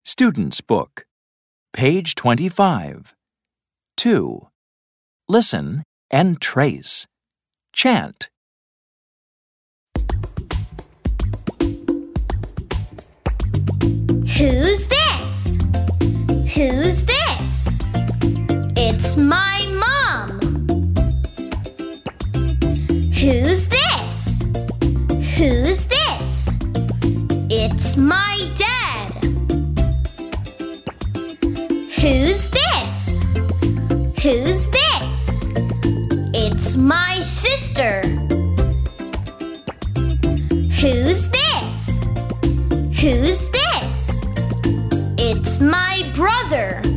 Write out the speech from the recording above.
Student's Book, page 25. 2. Listen and trace. Chant. Who's this? Who's this? It's my mom. Who's this? Who's this? It's my dad. Who's this? Who's this? It's my sister. Who's this? Who's this? It's my brother.